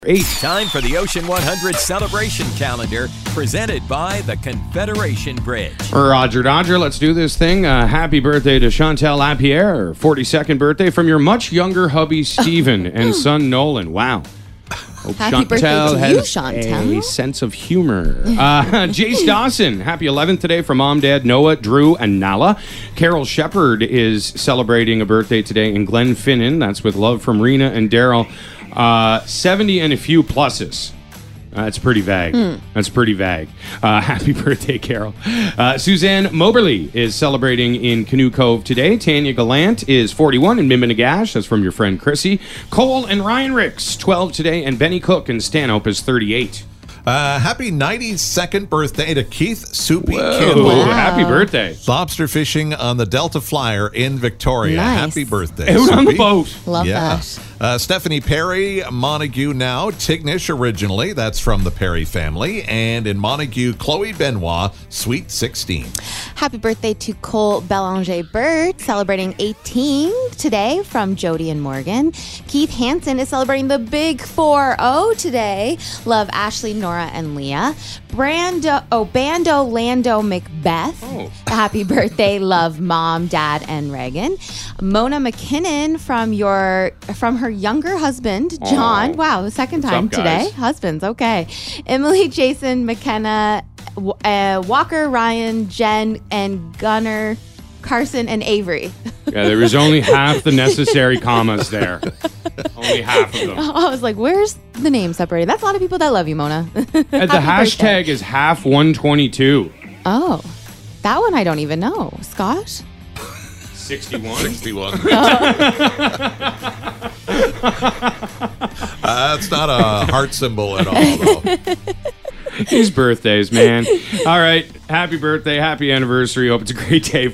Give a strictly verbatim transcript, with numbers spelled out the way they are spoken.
Eight. Time for the Ocean one hundred celebration calendar, presented by the Confederation Bridge. Roger Dodger, let's do this thing. Uh, happy birthday to Chantal Lapierre, forty-second birthday from your much younger hubby Stephen and son Nolan. Wow. Hope Happy Chantal birthday to has you, Chantal. a sense of humor. Uh, Jace Dawson, happy eleventh today from Mom, Dad, Noah, Drew, and Nala. Carol Shepard is celebrating a birthday today in Glenfinnan. That's with love from Rena and Daryl. Uh, seventy and a few pluses. Uh, that's pretty vague. Mm. That's pretty vague. Uh, happy birthday, Carol. Uh, Suzanne Moberly is celebrating in Canoe Cove today. Tanya Gallant is forty-one in Miminegash. That's from your friend Chrissy. Cole and Ryan Ricks, twelve today. And Benny Cook in Stanhope is thirty-eight. Uh, happy ninety-second birthday to Keith Soupy Whoa. Kimball. Wow. Happy birthday. Lobster fishing on the Delta Flyer in Victoria. Nice. Happy birthday, Out on the Soupy. boat. Love Yeah. that. Uh, Stephanie Perry, Montague now. Tignish originally. That's from the Perry family. And in Montague, Chloe Benoit, Sweet sixteen. Happy birthday to Cole Belanger Bird, celebrating eighteen today from Jody and Morgan. Keith Hansen is celebrating the big four oh today. Love Ashley, Nora, and Leah. Brando, oh, Bando Lando Macbeth. Oh. Happy birthday, love Mom, Dad, and Reagan. Mona McKinnon from your from her younger husband, John. Oh. Wow, the second What's time up, today. guys? Husbands, okay. Emily, Jason, McKenna, uh, Walker, Ryan, Jen, and Gunnar, Carson, and Avery. Yeah, there was only half the necessary commas there. Only half of them. I was like, where's the name separated? That's a lot of people that love you, Mona. And the Happy hashtag birthday. is half one twenty-two. Oh, that one I don't even know. Scott? sixty-one. sixty-one. uh, that's not a heart symbol at all, though. These birthdays, man. All right. Happy birthday. Happy anniversary. Hope it's a great day.